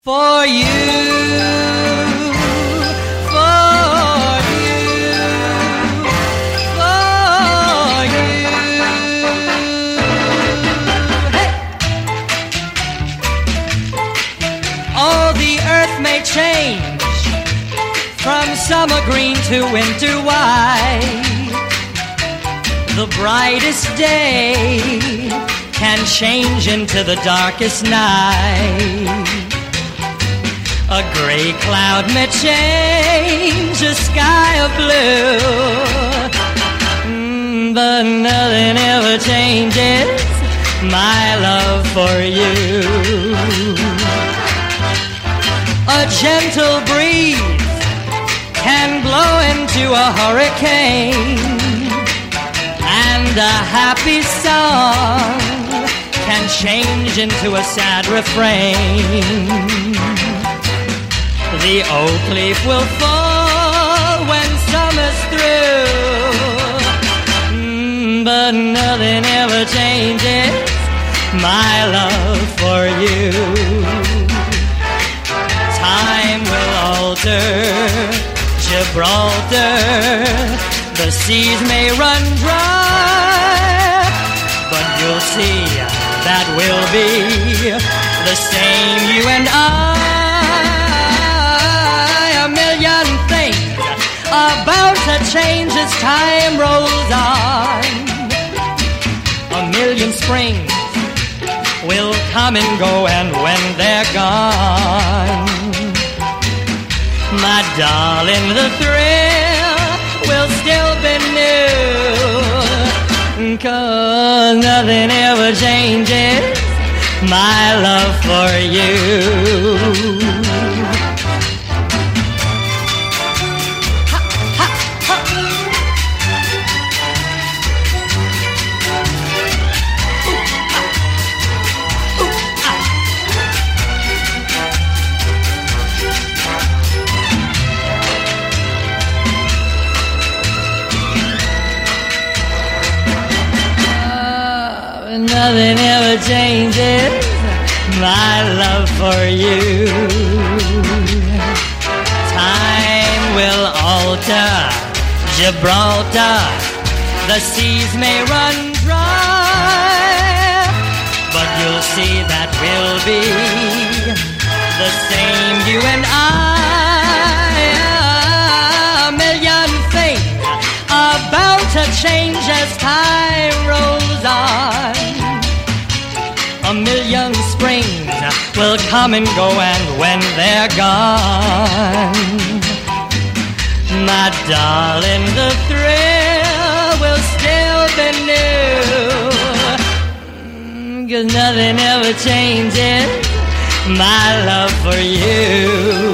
For you, for you, for you. Hey! Oh, the earth may change from summer green to winter white. The brightest day can change into the darkest night. A gray cloud may change a sky of blue, but nothing ever changes my love for you. A gentle breeze can blow into a hurricane, and a happy song can change into a sad refrain. The oak leaf will fall when summer's through, but nothing ever changes my love for you. Time will alter Gibraltar, the seas may run dry, but you'll see that we'll be the same, you and I. A million things about to change as time rolls on. A million springs will come and go, and when they're gone, my darling, the thrill will still be new, 'cause nothing ever changes my love for you. Nothing ever changes my love for you. Time will alter Gibraltar, the seas may run dry, but you'll see that we'll be the same, you and I. A million things about to change as time rolls on. A million springs will come and go, and when they're gone, my darling, the thrill will still be new, 'cause nothing ever changes my love for you.